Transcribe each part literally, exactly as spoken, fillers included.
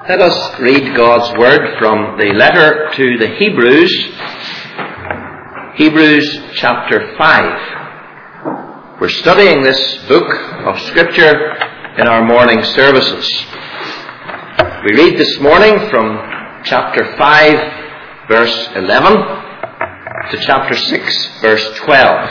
Let us read God's Word from the letter to the Hebrews, Hebrews chapter five. We're studying this book of Scripture in our morning services. We read this morning from chapter five, verse eleven, to chapter six, verse twelve.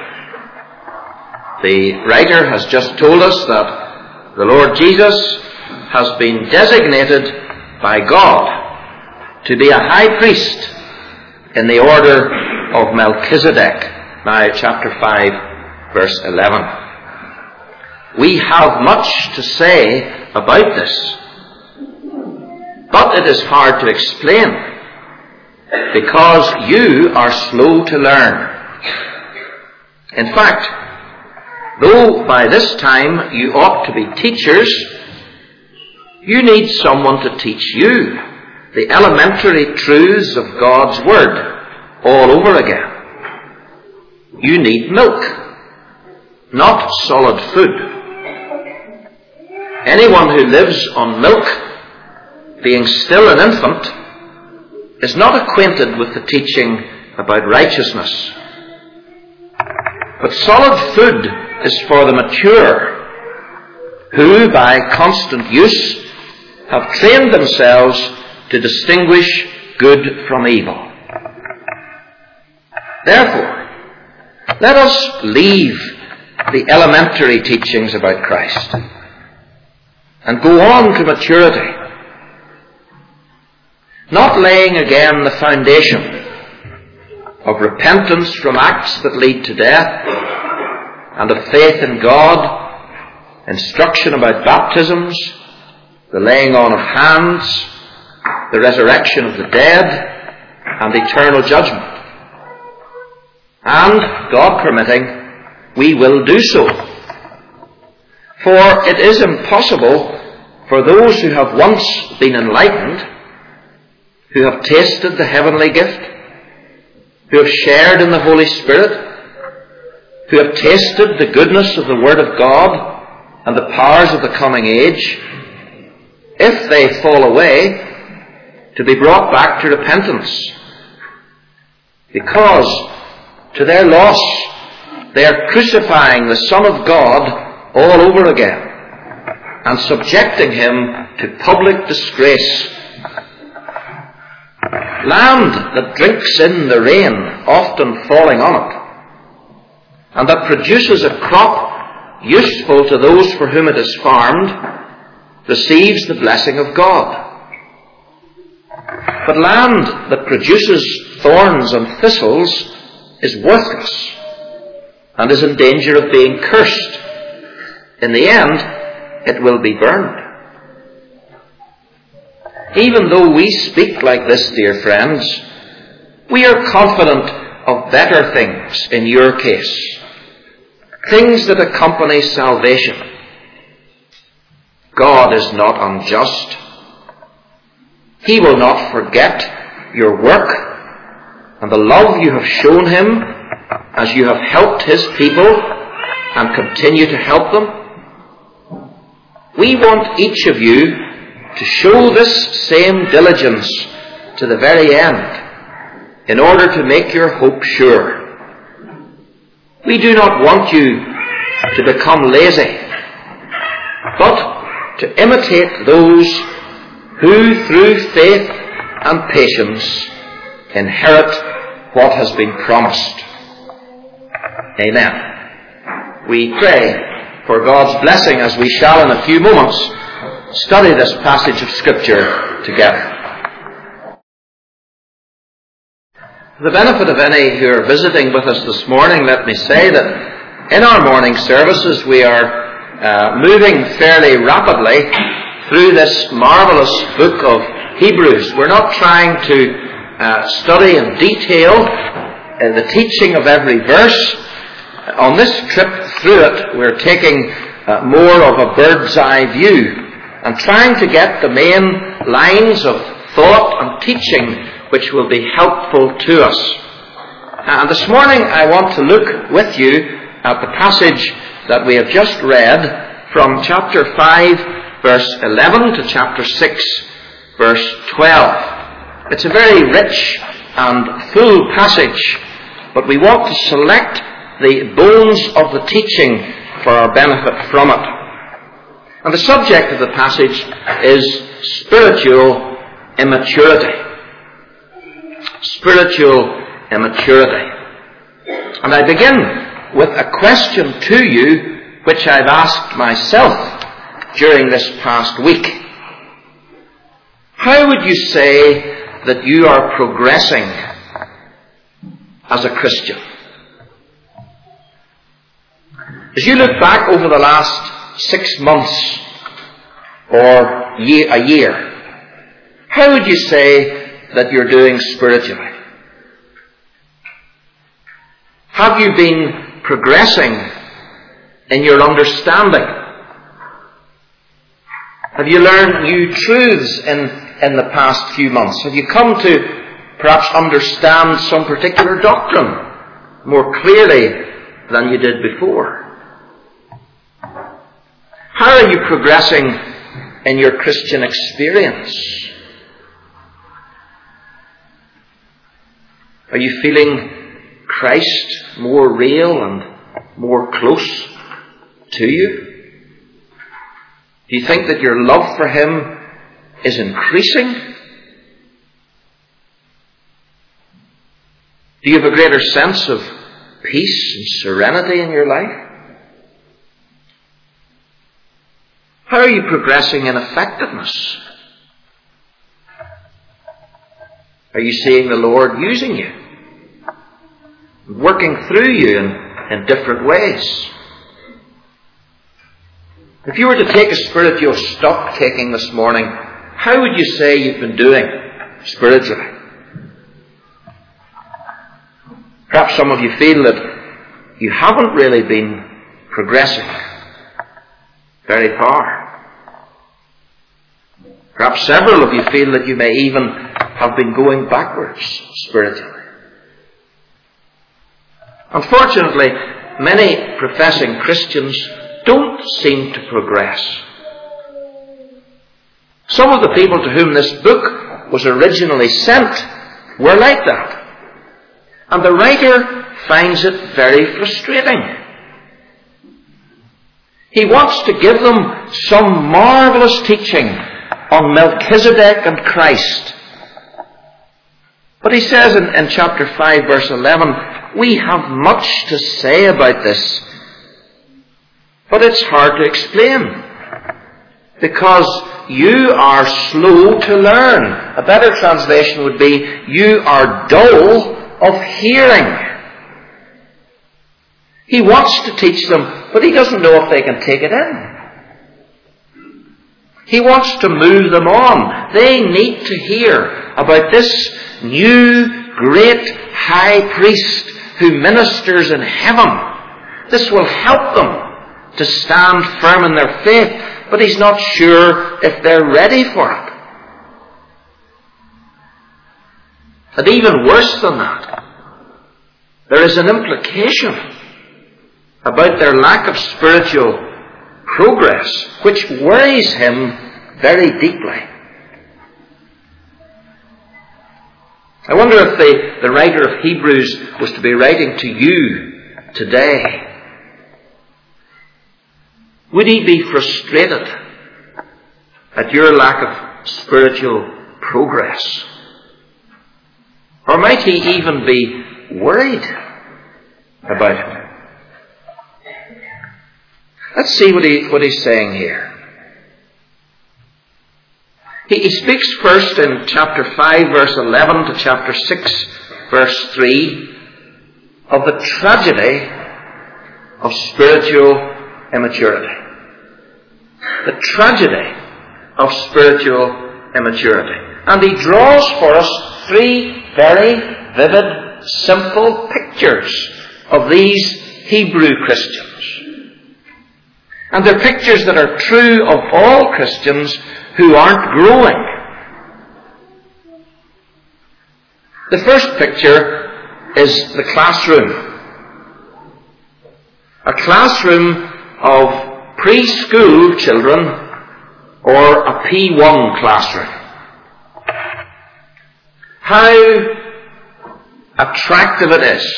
The writer has just told us that the Lord Jesus has been designated by God to be a high priest in the order of Melchizedek. Now, chapter five, verse eleven. We have much to say about this, but it is hard to explain because you are slow to learn. In fact, though by this time you ought to be teachers, you need someone to teach you the elementary truths of God's Word all over again. You need milk, not solid food. Anyone who lives on milk, being still an infant, is not acquainted with the teaching about righteousness. But solid food is for the mature, who by constant use have trained themselves to distinguish good from evil. Therefore, let us leave the elementary teachings about Christ and go on to maturity, not laying again the foundation of repentance from acts that lead to death and of faith in God, instruction about baptisms, the laying on of hands, the resurrection of the dead, and eternal judgment. And, God permitting, we will do so. For it is impossible for those who have once been enlightened, who have tasted the heavenly gift, who have shared in the Holy Spirit, who have tasted the goodness of the Word of God and the powers of the coming age, if they fall away, to be brought back to repentance. Because to their loss, they are crucifying the Son of God all over again and subjecting him to public disgrace. Land that drinks in the rain, often falling on it, and that produces a crop useful to those for whom it is farmed, receives the blessing of God. But land that produces thorns and thistles is worthless and is in danger of being cursed. In the end, it will be burned. Even though we speak like this, dear friends, we are confident of better things in your case, things that accompany salvation. God is not unjust. He will not forget your work and the love you have shown him as you have helped his people and continue to help them. We want each of you to show this same diligence to the very end in order to make your hope sure. We do not want you to become lazy, but to imitate those who through faith and patience inherit what has been promised. Amen. We pray for God's blessing as we shall in a few moments study this passage of Scripture together. For the benefit of any who are visiting with us this morning, let me say that in our morning services we are Uh, moving fairly rapidly through this marvellous book of Hebrews. We're not trying to uh, study in detail uh, the teaching of every verse. On this trip through it, we're taking uh, more of a bird's eye view and trying to get the main lines of thought and teaching which will be helpful to us. And this morning I want to look with you at the passage that we have just read from chapter five, verse eleven to chapter six, verse twelve. It's a very rich and full passage, but we want to select the bones of the teaching for our benefit from it. And the subject of the passage is spiritual immaturity. Spiritual immaturity. And I begin with a question to you which I've asked myself during this past week. How would you say that you are progressing as a Christian? As you look back over the last six months or year, a year, how would you say that you're doing spiritually? Have you been progressing in your understanding? Have you learned new truths in, in the past few months? Have you come to perhaps understand some particular doctrine more clearly than you did before? How are you progressing in your Christian experience? Are you feeling Christ more real and more close to you? Do you think that your love for Him is increasing? Do you have a greater sense of peace and serenity in your life? How are you progressing in effectiveness? Are you seeing the Lord using you? Working through you in, in different ways? If you were to take a spiritual stock taking this morning, how would you say you've been doing spiritually? Perhaps some of you feel that you haven't really been progressing very far. Perhaps several of you feel that you may even have been going backwards spiritually. Unfortunately, many professing Christians don't seem to progress. Some of the people to whom this book was originally sent were like that. And the writer finds it very frustrating. He wants to give them some marvelous teaching on Melchizedek and Christ. But he says in, in chapter five, verse eleven, we have much to say about this, but it's hard to explain, because you are slow to learn. A better translation would be, you are dull of hearing. He wants to teach them, but he doesn't know if they can take it in. He wants to move them on. They need to hear about this new great high priest who ministers in heaven. This will help them to stand firm in their faith, but he's not sure if they're ready for it. And even worse than that, there is an implication about their lack of spiritual progress, which worries him very deeply. I wonder if the, the writer of Hebrews was to be writing to you today, would he be frustrated at your lack of spiritual progress? Or might he even be worried about it? Let's see what, he, what he's saying here. He, he speaks first in chapter five, verse eleven to chapter six, verse three, of the tragedy of spiritual immaturity. The tragedy of spiritual immaturity. And he draws for us three very vivid, simple pictures of these Hebrew Christians. And they're pictures that are true of all Christians who aren't growing. The first picture is the classroom. A classroom of preschool children, or a P one classroom. how attractive it is.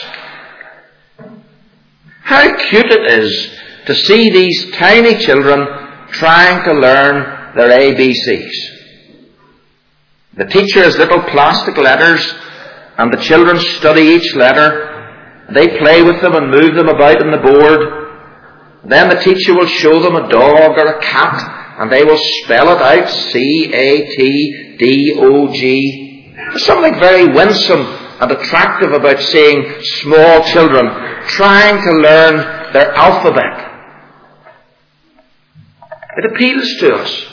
How cute it is to see these tiny children trying to learn their A B Cs. The teacher has little plastic letters, and the children study each letter. They play with them and move them about on the board. Then the teacher will show them a dog or a cat, and they will spell it out, C A T D O G. There's something very winsome and attractive about seeing small children trying to learn their alphabet. It appeals to us.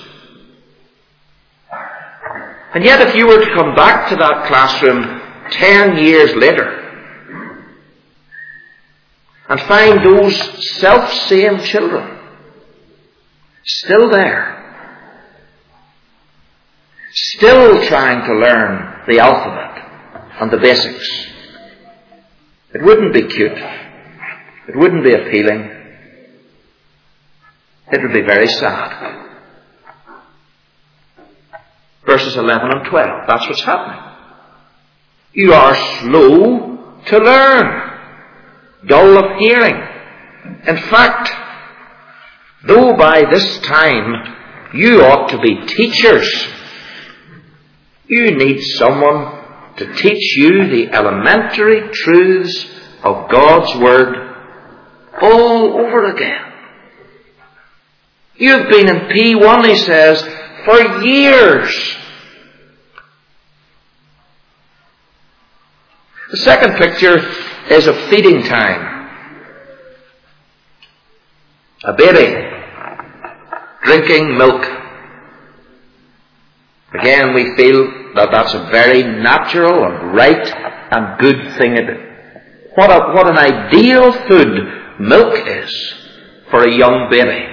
And yet if you were to come back to that classroom ten years later and find those self-same children still there, still trying to learn the alphabet and the basics, it wouldn't be cute. It wouldn't be appealing. It would be very sad. Verses eleven and twelve, that's what's happening. You are slow to learn, dull of hearing. In fact, though by this time you ought to be teachers, you need someone to teach you the elementary truths of God's Word all over again. You've been in P one, he says, for years. The second picture is of feeding time. A baby drinking milk. Again, we feel that that's a very natural and right and good thing to do. What, a, what an ideal food milk is for a young baby.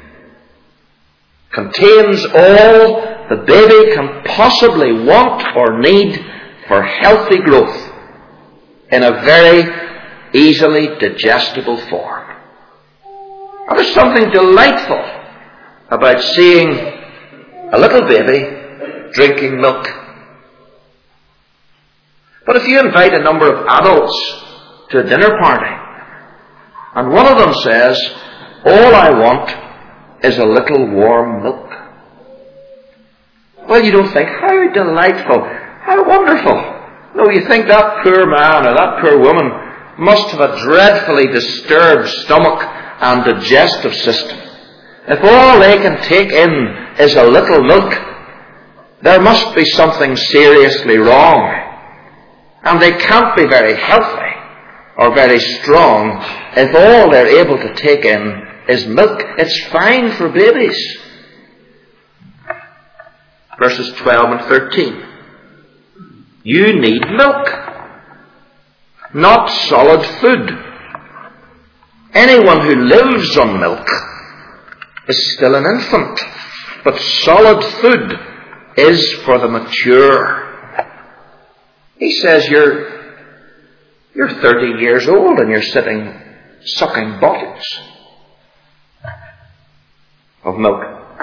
Contains all the baby can possibly want or need for healthy growth in a very easily digestible form. And there's something delightful about seeing a little baby drinking milk. But if you invite a number of adults to a dinner party, and one of them says, all I want is a little warm milk, well, you don't think, how delightful, how wonderful. No, you think that poor man or that poor woman must have a dreadfully disturbed stomach and digestive system. If all they can take in is a little milk, there must be something seriously wrong. And they can't be very healthy or very strong if all they're able to take in is milk. It's fine for babies. Verses twelve and thirteen. You need milk, not solid food. Anyone who lives on milk is still an infant, but solid food is for the mature. He says you're, you're thirty years old and you're sitting sucking bottles of milk.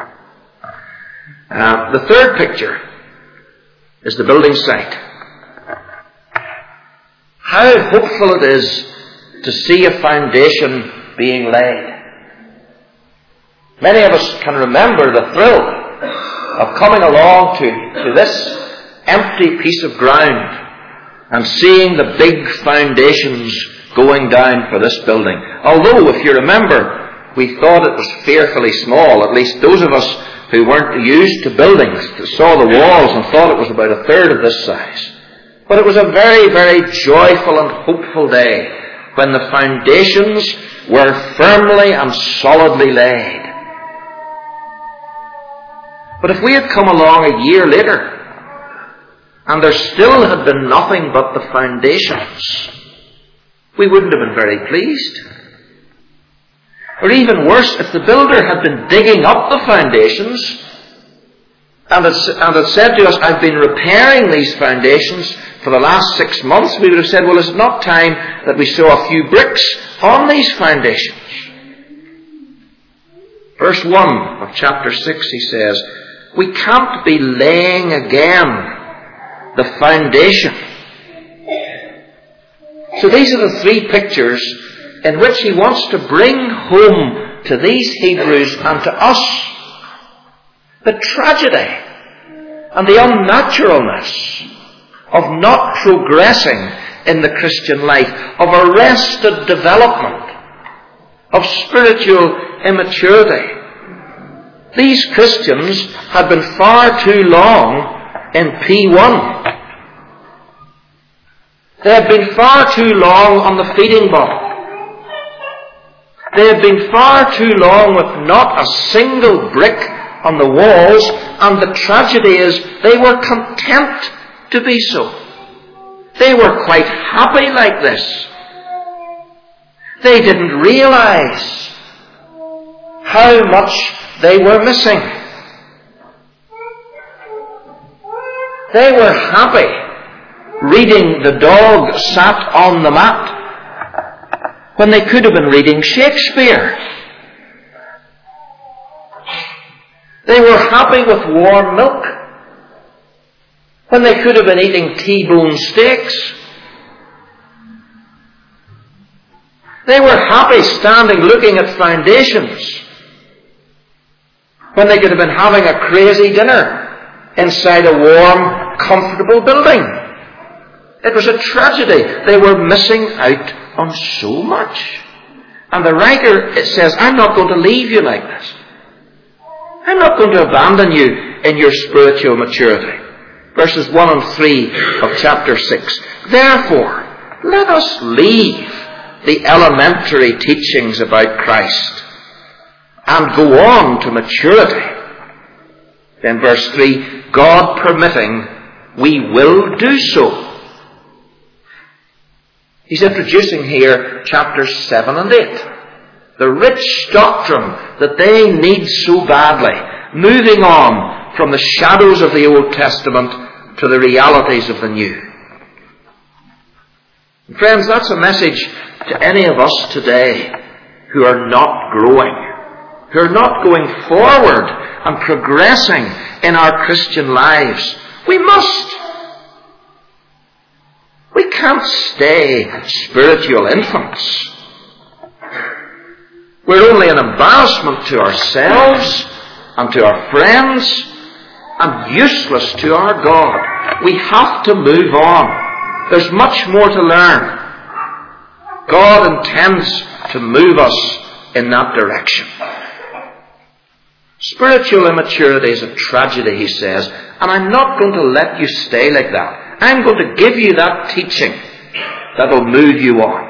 Uh, the third picture is the building site. How hopeful it is to see a foundation being laid. Many of us can remember the thrill of coming along to, to this empty piece of ground and seeing the big foundations going down for this building. Although, if you remember, we thought it was fearfully small, at least those of us who weren't used to buildings, saw the walls and thought it was about a third of this size. But it was a very, very joyful and hopeful day when the foundations were firmly and solidly laid. But if we had come along a year later and there still had been nothing but the foundations, we wouldn't have been very pleased. Or even worse, if the builder had been digging up the foundations and had, and had said to us, I've been repairing these foundations for the last six months, we would have said, well, is it not time that we saw a few bricks on these foundations? Verse one of chapter six, he says, we can't be laying again the foundation. So these are the three pictures in which he wants to bring home to these Hebrews and to us the tragedy and the unnaturalness of not progressing in the Christian life, of arrested development, of spiritual immaturity. These Christians had been far too long in P one. They had been far too long on the feeding bottle. They had been far too long with not a single brick on the walls, and the tragedy is they were content to be so. They were quite happy like this. They didn't realize how much they were missing. They were happy reading The Dog Sat on the Mat when they could have been reading Shakespeare. They were happy with warm milk when they could have been eating T-bone steaks. They were happy standing looking at foundations when they could have been having a crazy dinner inside a warm, comfortable building. It was a tragedy. They were missing out on so much. And the writer, it says, I'm not going to leave you like this. I'm not going to abandon you in your spiritual maturity. Verses one and three of chapter six. Therefore, let us leave the elementary teachings about Christ and go on to maturity. Then verse three, God permitting, we will do so. He's introducing here chapters seven and eight. The rich doctrine that they need so badly, moving on from the shadows of the Old Testament to the realities of the New. Friends, that's a message to any of us today who are not growing, who are not going forward and progressing in our Christian lives. We must. We can't stay spiritual infants. We're only an embarrassment to ourselves and to our friends and useless to our God. We have to move on. There's much more to learn. God intends to move us in that direction. Spiritual immaturity is a tragedy, he says, and I'm not going to let you stay like that. I'm going to give you that teaching that will move you on.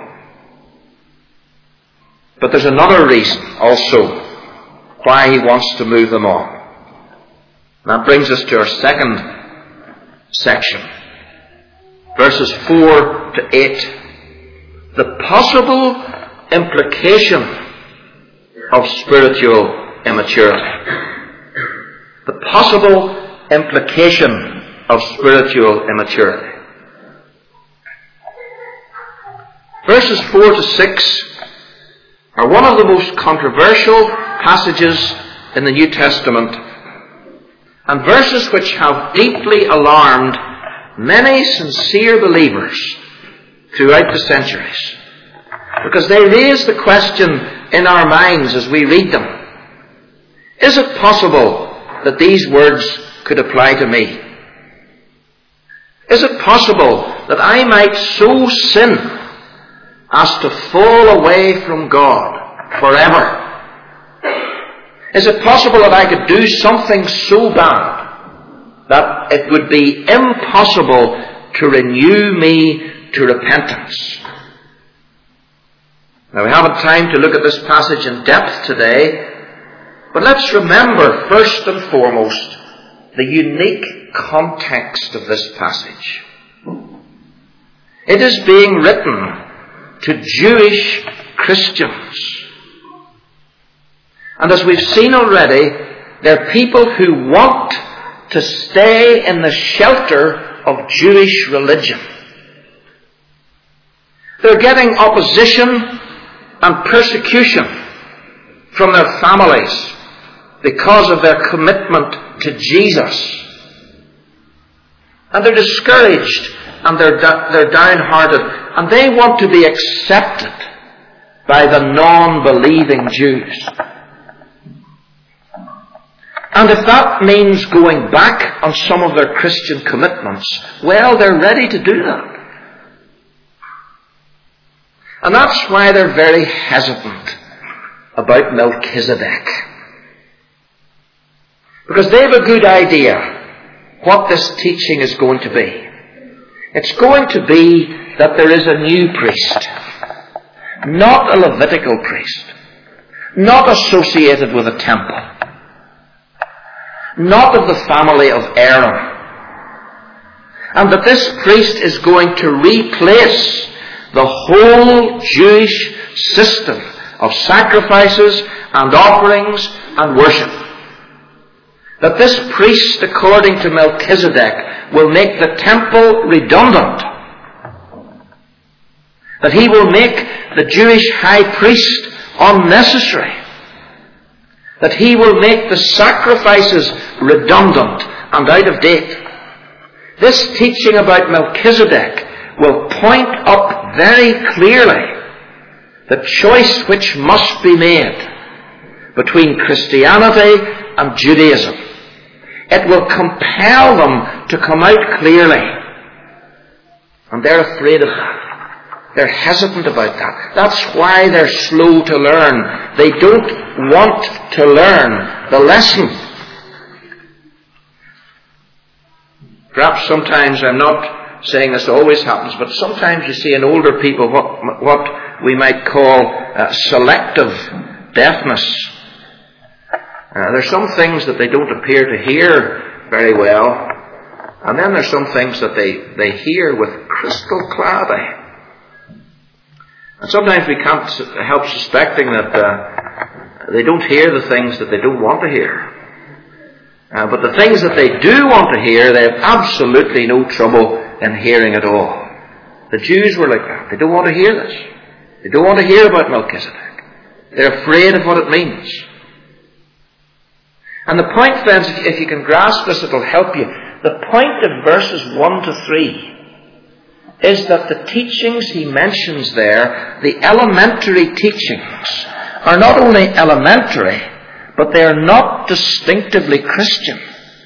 But there's another reason also why he wants to move them on. And that brings us to our second section. Verses four to eight. The possible implication of spiritual immaturity. The possible implication of spiritual immaturity. Verses four to six are one of the most controversial passages in the New Testament, and verses which have deeply alarmed many sincere believers throughout the centuries, because they raise the question in our minds as we read them. Is it possible that these words could apply to me? Is it possible that I might so sin as to fall away from God forever? Is it possible that I could do something so bad that it would be impossible to renew me to repentance? Now, we haven't time to look at this passage in depth today, but let's remember first and foremost the unique context of this passage. It is being written to Jewish Christians. And as we've seen already, they're people who want to stay in the shelter of Jewish religion. They're getting opposition and persecution from their families because of their commitment to Jesus. And they're discouraged, and they're, they're downhearted, and they want to be accepted by the non-believing Jews. And if that means going back on some of their Christian commitments, well, they're ready to do that. And that's why they're very hesitant about Melchizedek. Because they have a good idea what this teaching is going to be. It's going to be that there is a new priest, not a Levitical priest, not associated with a temple, not of the family of Aaron, and that this priest is going to replace the whole Jewish system of sacrifices and offerings and worship. That this priest, according to Melchizedek, will make the temple redundant. That he will make the Jewish high priest unnecessary. That he will make the sacrifices redundant and out of date. This teaching about Melchizedek will point up very clearly the choice which must be made between Christianity and Judaism. It will compel them to come out clearly. And they're afraid of that. They're hesitant about that. That's why they're slow to learn. They don't want to learn the lesson. Perhaps sometimes, I'm not saying this always happens, but sometimes you see in older people what, what we might call uh, selective deafness. Uh, there's some things that they don't appear to hear very well, and then there's some things that they, they hear with crystal clarity. And sometimes we can't help suspecting that uh, they don't hear the things that they don't want to hear. Uh, but the things that they do want to hear, they have absolutely no trouble in hearing at all. The Jews were like that. They don't want to hear this. They don't want to hear about Melchizedek. They're afraid of what it means. And the point, friends, if you can grasp this, it'll help you. The point of verses one to three is that the teachings he mentions there, the elementary teachings, are not only elementary, but they are not distinctively Christian.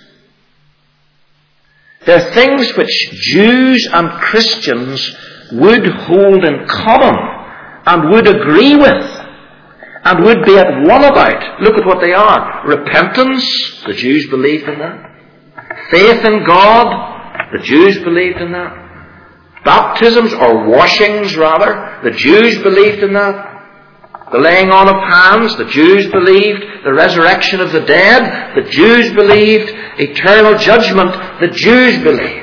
They're things which Jews and Christians would hold in common and would agree with and would be at one about. Look at what they are. Repentance, the Jews believed in that. Faith in God, the Jews believed in that. Baptisms, or washings rather, the Jews believed in that. The laying on of hands, the Jews believed. The resurrection of the dead, the Jews believed. Eternal judgment, the Jews believed.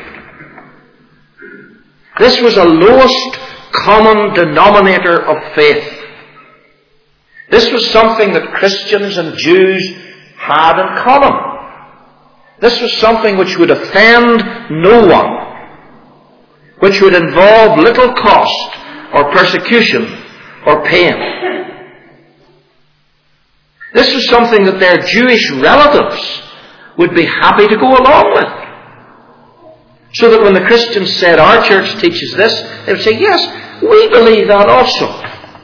This was a lowest common denominator of faith. This was something that Christians and Jews had in common. This was something which would offend no one, which would involve little cost or persecution or pain. This was something that their Jewish relatives would be happy to go along with. So that when the Christians said, our church teaches this, they would say, yes, we believe that also.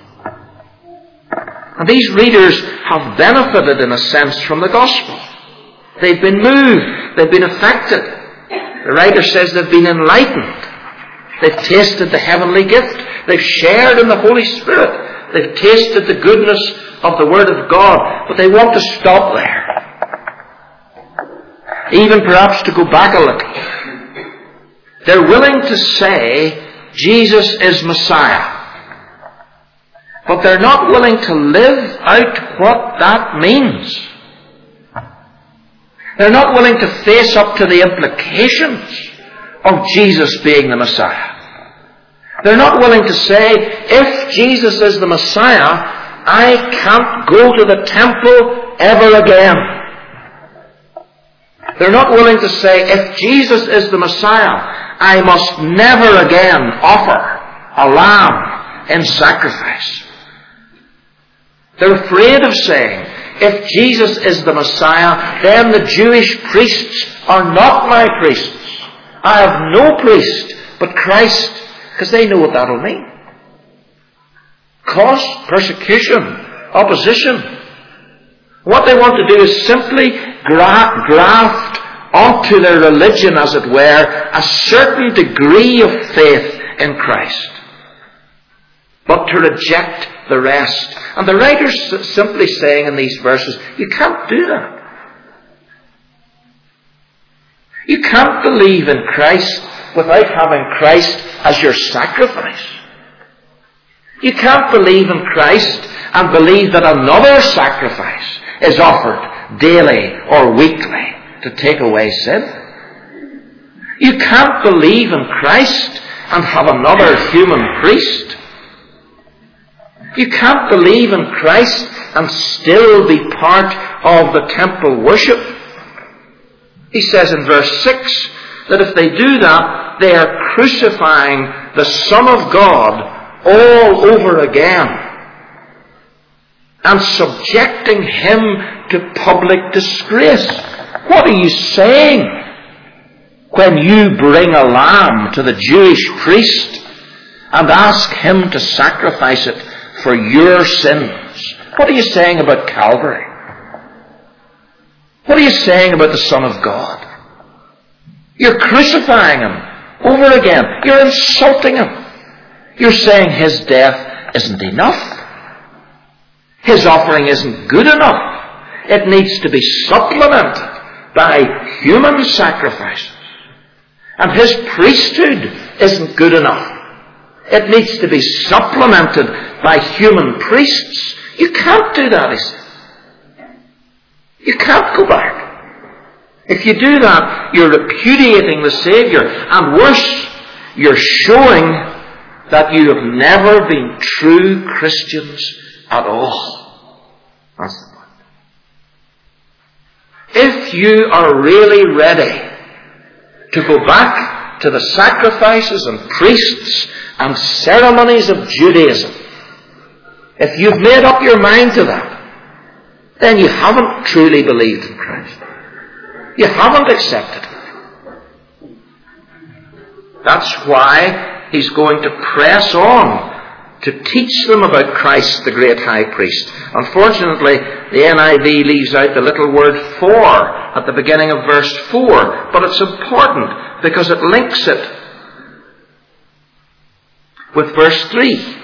And these readers have benefited in a sense from the gospel. They've been moved. They've been affected. The writer says they've been enlightened. They've tasted the heavenly gift. They've shared in the Holy Spirit. They've tasted the goodness of the Word of God. But they want to stop there. Even perhaps to go back a little. They're willing to say Jesus is Messiah. But they're not willing to live out what that means. They're not willing to face up to the implications of Jesus being the Messiah. They're not willing to say, if Jesus is the Messiah, I can't go to the temple ever again. They're not willing to say, if Jesus is the Messiah, I must never again offer a lamb in sacrifice. They're afraid of saying, if Jesus is the Messiah, then the Jewish priests are not my priests. I have no priest but Christ, because they know what that'll mean. Cost, persecution, opposition. What they want to do is simply gra- graft onto their religion, as it were, a certain degree of faith in Christ, but to reject the rest. And the writer's simply saying in these verses, you can't do that. You can't believe in Christ without having Christ as your sacrifice. You can't believe in Christ and believe that another sacrifice is offered daily or weekly to take away sin. You can't believe in Christ and have another human priest. You can't believe in Christ and still be part of the temple worship. He says in verse six that if they do that, they are crucifying the Son of God all over again and subjecting Him to public disgrace. What are you saying when you bring a lamb to the Jewish priest and ask him to sacrifice it for your sins? What are you saying about Calvary? What are you saying about the Son of God? You're crucifying Him over again. You're insulting Him. You're saying His death isn't enough. His offering isn't good enough. It needs to be supplemented by human sacrifices. And His priesthood isn't good enough. It needs to be supplemented by human priests. You can't do that, he says. You can't go back. If you do that, you're repudiating the Saviour. And worse, you're showing that you have never been true Christians at all. That's the point. If you are really ready to go back to the sacrifices and priests and ceremonies of Judaism, if you've made up your mind to that, then you haven't truly believed in Christ. You haven't accepted Him. That's why he's going to press on to teach them about Christ, the great high priest. Unfortunately, the N I V leaves out the little word for at the beginning of verse four, but it's important because it links it with verse three.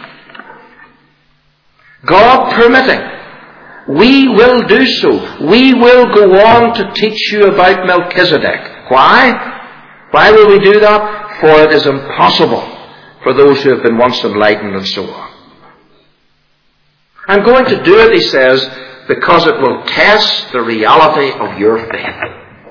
God permitting, we will do so. We will go on to teach you about Melchizedek. Why? Why will we do that? For it is impossible for those who have been once enlightened and so on. I'm going to do it, he says, because it will test the reality of your faith.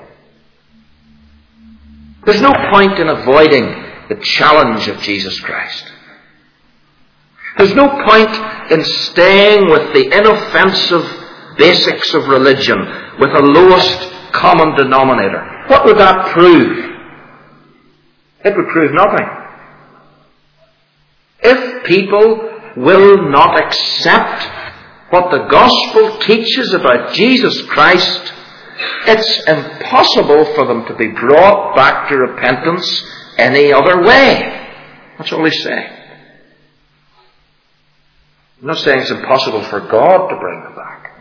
There's no point in avoiding the challenge of Jesus Christ. There's no point in staying with the inoffensive basics of religion, with the lowest common denominator. What would that prove? It would prove nothing. If people will not accept what the gospel teaches about Jesus Christ, it's impossible for them to be brought back to repentance any other way. That's all he's saying. I'm not saying it's impossible for God to bring them back.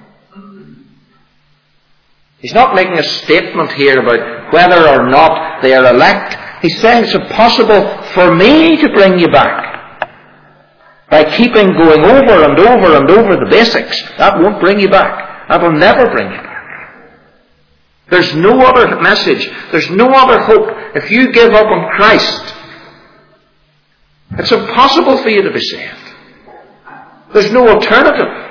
He's not making a statement here about whether or not they are elect. He's saying it's impossible for me to bring you back. By keeping going over and over and over the basics, that won't bring you back. That will never bring you back. There's no other message. There's no other hope. If you give up on Christ, it's impossible for you to be saved. There's no alternative.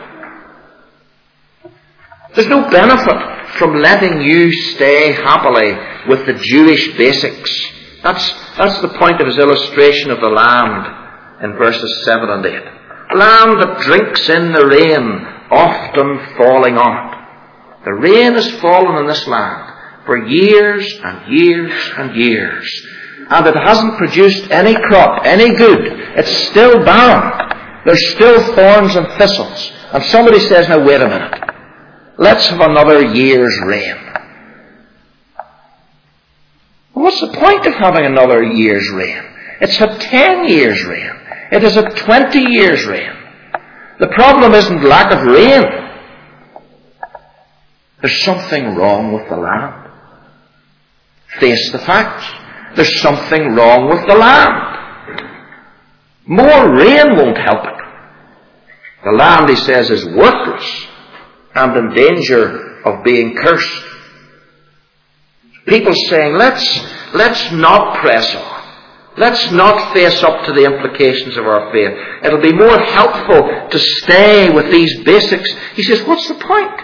There's no benefit from letting you stay happily with the Jewish basics. That's, that's the point of his illustration of the land in verses seven and eight. Land that drinks in the rain, often falling on it. The rain has fallen in this land for years and years and years, and it hasn't produced any crop, any good. It's still barren. There's still thorns and thistles. And somebody says, now wait a minute. Let's have another year's rain. Well, what's the point of having another year's rain? It's had ten years' rain. It has had twenty years' rain. The problem isn't lack of rain. There's something wrong with the land. Face the facts. There's something wrong with the land. More rain won't help it. The land, he says, is worthless and in danger of being cursed. People saying, let's, let's not press on. Let's not face up to the implications of our faith. It'll be more helpful to stay with these basics. He says, what's the point?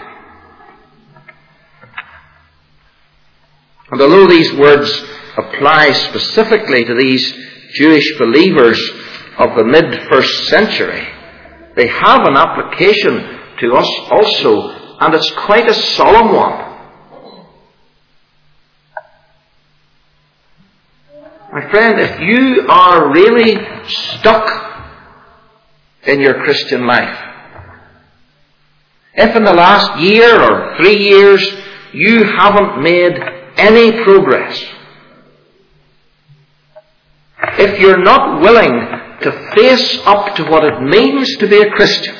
And although these words apply specifically to these Jewish believers of the mid-first century, they have an application to us also, and it's quite a solemn one. My friend, if you are really stuck in your Christian life, if in the last year or three years you haven't made any progress, if you're not willing to face up to what it means to be a Christian,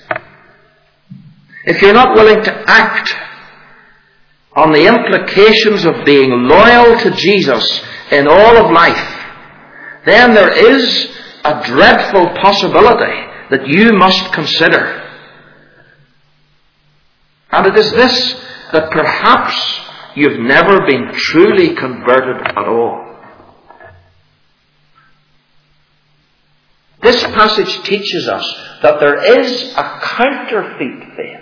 if you're not willing to act on the implications of being loyal to Jesus in all of life, then there is a dreadful possibility that you must consider. And it is this, that perhaps you've never been truly converted at all. This passage teaches us that there is a counterfeit faith.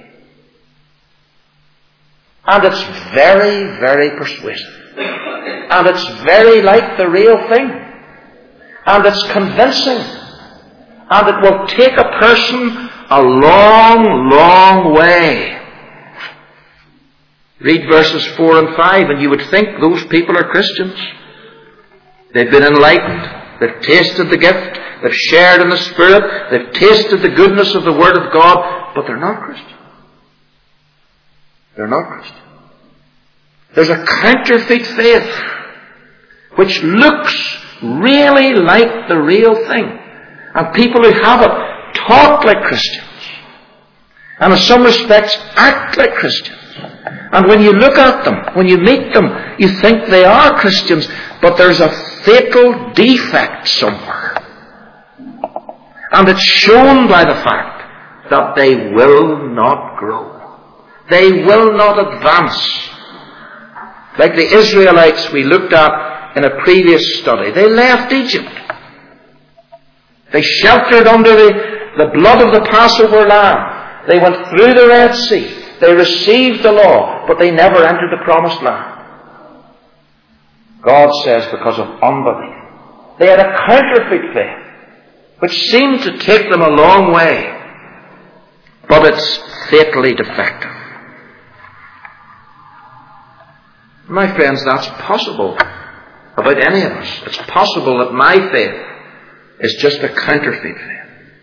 And it's very, very persuasive. And it's very like the real thing. And it's convincing. And it will take a person a long, long way. Read verses four and five and you would think those people are Christians. They've been enlightened. They've tasted the gift. They've shared in the Spirit. They've tasted the goodness of the Word of God. But they're not Christians. They're not Christian. There's a counterfeit faith which looks really like the real thing. And people who have it talk like Christians. And in some respects act like Christians. And when you look at them, when you meet them, you think they are Christians, but there's a fatal defect somewhere. And it's shown by the fact that they will not grow. They will not advance. Like the Israelites we looked at in a previous study. They left Egypt. They sheltered under the, the blood of the Passover lamb. They went through the Red Sea. They received the law, but they never entered the promised land. God says because of unbelief. They had a counterfeit faith, which seemed to take them a long way, but it's fatally defective. My friends, that's possible about any of us. It's possible that my faith is just a counterfeit faith.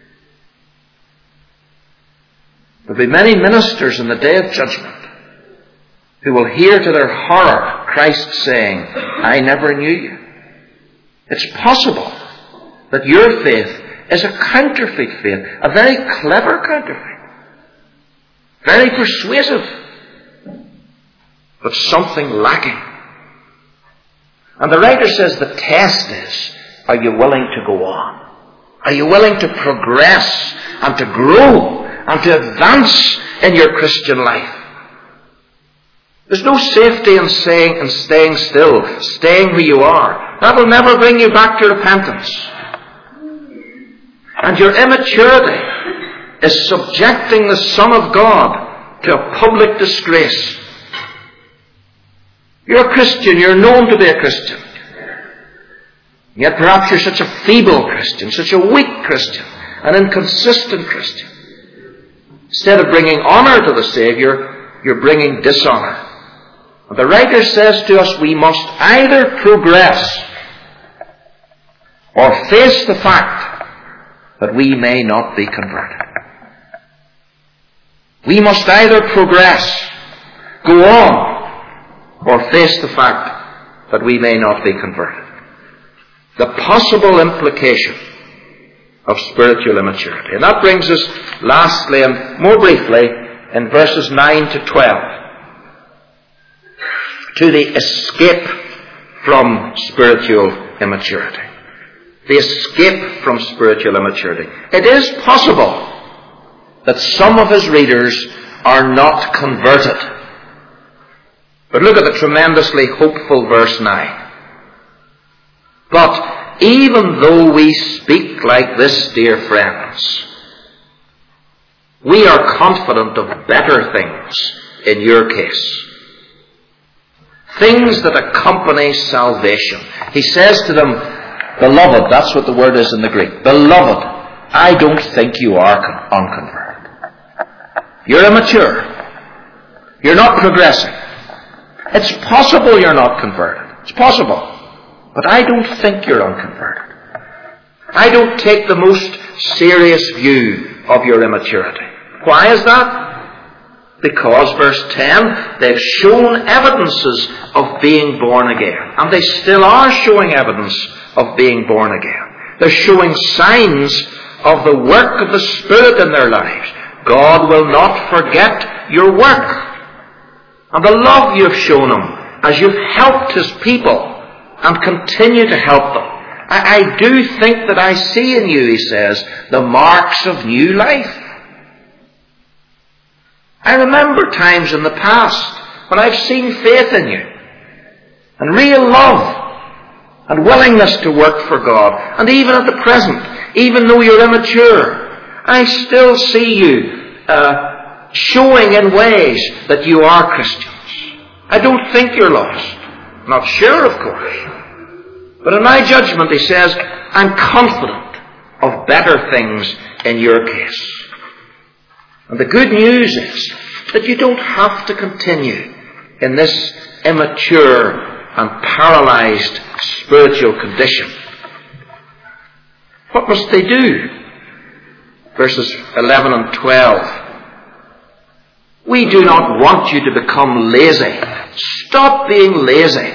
There'll be many ministers in the day of judgment who will hear to their horror Christ saying, I never knew you. It's possible that your faith is a counterfeit faith, a very clever counterfeit, very persuasive, but something lacking. And the writer says the test is, are you willing to go on? Are you willing to progress and to grow and to advance in your Christian life? There's no safety in saying and staying still, staying where you are. That will never bring you back to repentance. And your immaturity is subjecting the Son of God to a public disgrace. You're a Christian, you're known to be a Christian. Yet perhaps you're such a feeble Christian, such a weak Christian, an inconsistent Christian. Instead of bringing honour to the Saviour, you're bringing dishonour. And the writer says to us, we must either progress or face the fact that we may not be converted. We must either progress, go on, or face the fact that we may not be converted. The possible implication of spiritual immaturity. And that brings us lastly and more briefly in verses nine to twelve to the escape from spiritual immaturity. The escape from spiritual immaturity. It is possible that some of his readers are not converted. But look at the tremendously hopeful verse nine. But even though we speak like this, dear friends, we are confident of better things in your case. Things that accompany salvation. He says to them, beloved, that's what the word is in the Greek. Beloved, I don't think you are unconverted. You're immature. You're not progressing. It's possible you're not converted. It's possible. But I don't think you're unconverted. I don't take the most serious view of your immaturity. Why is that? Because, verse ten, they've shown evidences of being born again. And they still are showing evidence of being born again. They're showing signs of the work of the Spirit in their lives. God will not forget your work and the love you've shown Him as you've helped His people and continue to help them. I, I do think that I see in you, he says, the marks of new life. I remember times in the past when I've seen faith in you and real love and willingness to work for God. And even at the present, even though you're immature, I still see you uh, showing in ways that you are Christians. I don't think you're lost. Not sure, of course. But in my judgment, he says, I'm confident of better things in your case. And the good news is that you don't have to continue in this immature and paralyzed spiritual condition. What must they do? Verses eleven and twelve. We do not want you to become lazy. Stop being lazy.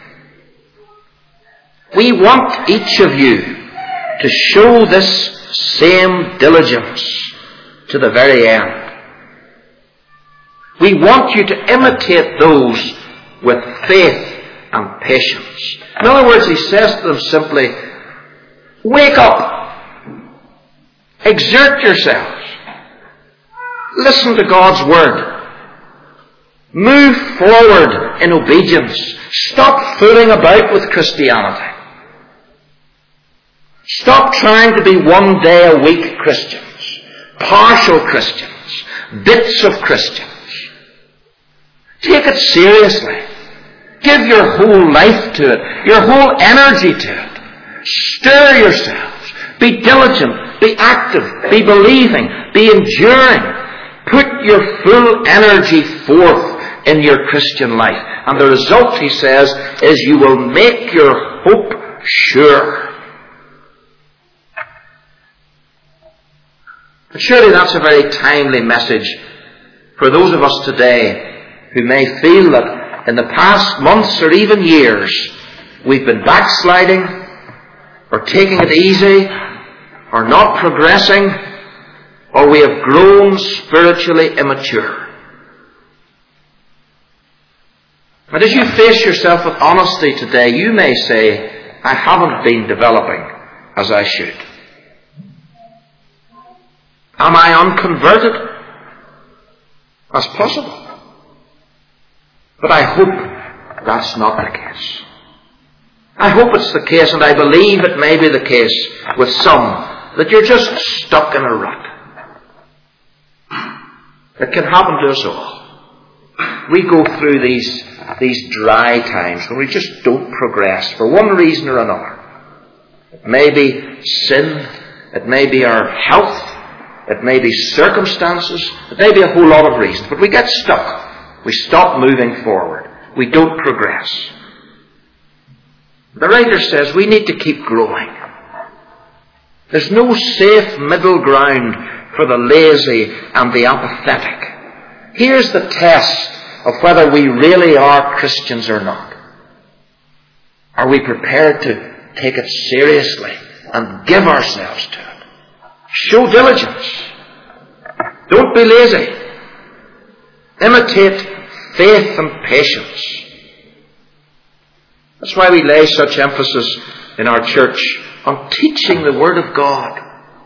We want each of you to show this same diligence to the very end. We want you to imitate those with faith and patience. In other words, he says to them simply, wake up. Exert yourselves. Listen to God's word. Move forward in obedience. Stop fooling about with Christianity. Stop trying to be one day a week Christians, partial Christians, bits of Christians. Take it seriously. Give your whole life to it, your whole energy to it. Stir yourselves. Be diligent. Be active. Be believing. Be enduring. Put your full energy forth in your Christian life. And the result, he says, is you will make your hope sure. But surely that's a very timely message for those of us today who may feel that in the past months or even years we've been backsliding or taking it easy or not progressing, or we have grown spiritually immature. And as you face yourself with honesty today, you may say, I haven't been developing as I should. Am I unconverted? That's possible. But I hope that's not the case. I hope it's the case, and I believe it may be the case with some, that you're just stuck in a rut. It can happen to us all. We go through these, these dry times when we just don't progress for one reason or another. It may be sin. It may be our health. It may be circumstances. It may be a whole lot of reasons. But we get stuck. We stop moving forward. We don't progress. The writer says we need to keep growing. There's no safe middle ground for the lazy and the apathetic. Here's the test of whether we really are Christians or not. Are we prepared to take it seriously and give ourselves to it? Show diligence. Don't be lazy. Imitate faith and patience. That's why we lay such emphasis in our church on teaching the Word of God.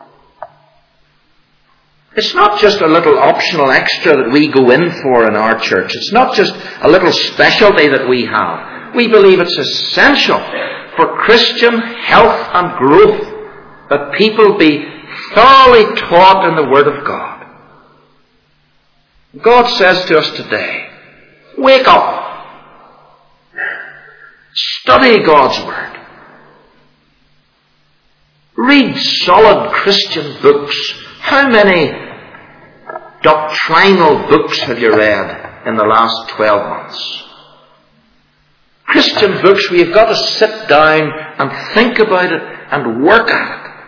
It's not just a little optional extra that we go in for in our church. It's not just a little specialty that we have. We believe it's essential for Christian health and growth that people be thoroughly taught in the Word of God. God says to us today, wake up. Study God's Word. Read solid Christian books. How many doctrinal books have you read in the last twelve months? Christian books where you've got to sit down and think about it and work at it.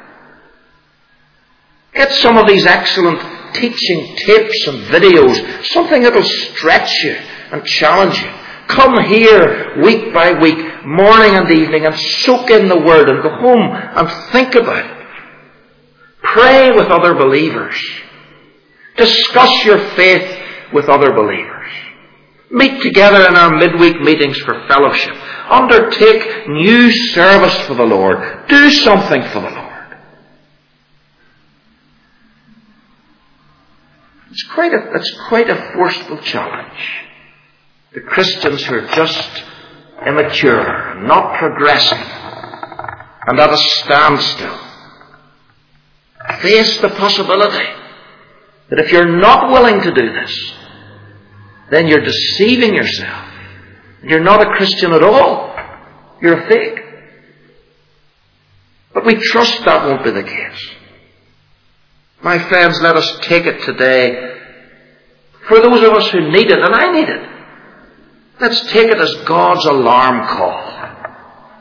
Get some of these excellent teaching tapes and videos, something that will stretch you and challenge you. Come here week by week, morning and evening, and soak in the Word and go home and think about it. Pray with other believers. Discuss your faith with other believers. Meet together in our midweek meetings for fellowship. Undertake new service for the Lord. Do something for the Lord. It's quite a, it's quite a forceful challenge. The Christians who are just immature, not progressing, and at a standstill, face the possibility that if you're not willing to do this, then you're deceiving yourself. You're not a Christian at all. You're a fake. But we trust that won't be the case. My friends, let us take it today for those of us who need it, and I need it. Let's take it as God's alarm call.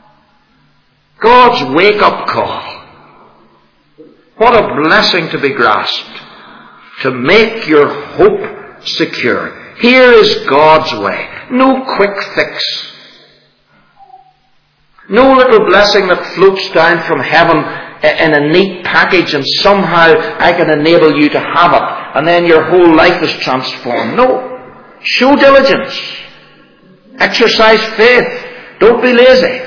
God's wake-up call. What a blessing to be grasped. To make your hope secure. Here is God's way. No quick fix. No little blessing that floats down from heaven in a neat package and somehow I can enable you to have it and then your whole life is transformed. No. Show diligence. Exercise faith. Don't be lazy.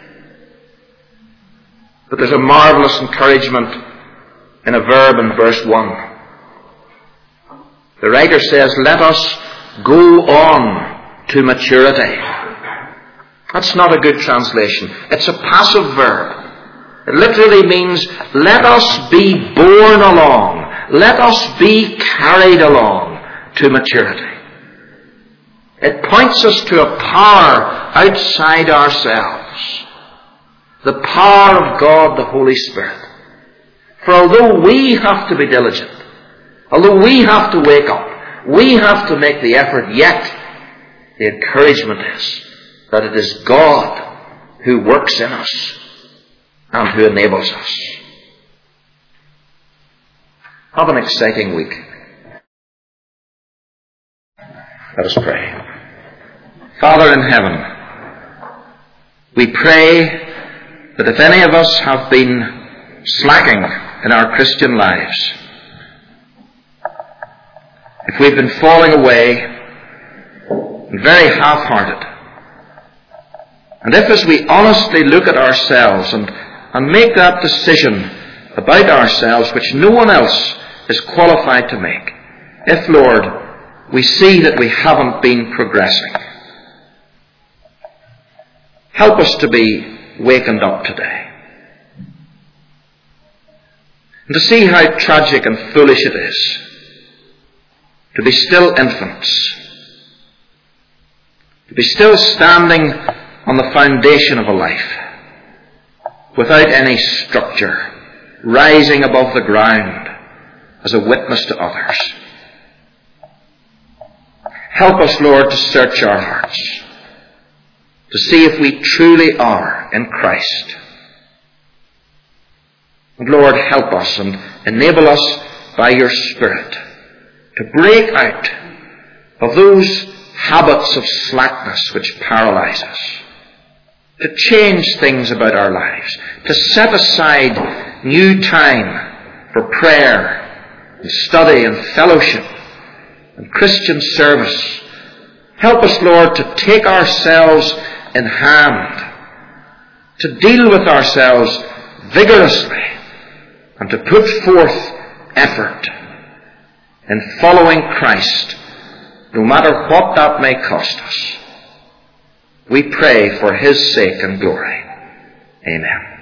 But there's a marvelous encouragement in a verb in verse one. The writer says, let us go on to maturity. That's not a good translation. It's a passive verb. It literally means, let us be borne along. Let us be carried along to maturity. It points us to a power outside ourselves. The power of God, the Holy Spirit. For although we have to be diligent, although we have to wake up, we have to make the effort, yet the encouragement is that it is God who works in us and who enables us. Have an exciting week. Let us pray. Father in heaven, we pray that if any of us have been slacking in our Christian lives, if we've been falling away and very half-hearted, and if as we honestly look at ourselves and, and make that decision about ourselves which no one else is qualified to make, if, Lord, we see that we haven't been progressing, help us to be wakened up today. And to see how tragic and foolish it is to be still infants, to be still standing on the foundation of a life, without any structure, rising above the ground as a witness to others. Help us, Lord, to search our hearts, to see if we truly are in Christ. And Lord, help us and enable us by your Spirit to break out of those habits of slackness which paralyze us, to change things about our lives, to set aside new time for prayer and study and fellowship and Christian service. Help us, Lord, to take ourselves in hand, to deal with ourselves vigorously, and to put forth effort in following Christ, no matter what that may cost us. We pray for his sake and glory. Amen.